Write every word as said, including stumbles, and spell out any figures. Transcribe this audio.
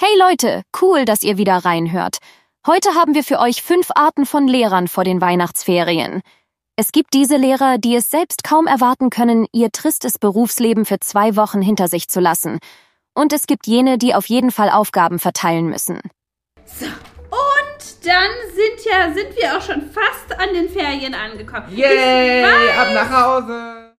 Hey Leute, cool, dass ihr wieder reinhört. Heute haben wir für euch fünf Arten von Lehrern vor den Weihnachtsferien. Es gibt diese Lehrer, die es selbst kaum erwarten können, ihr tristes Berufsleben für zwei Wochen hinter sich zu lassen. Und es gibt jene, die auf jeden Fall Aufgaben verteilen müssen. So, und dann sind ja, sind wir auch schon fast an den Ferien angekommen. Yay, ab nach Hause!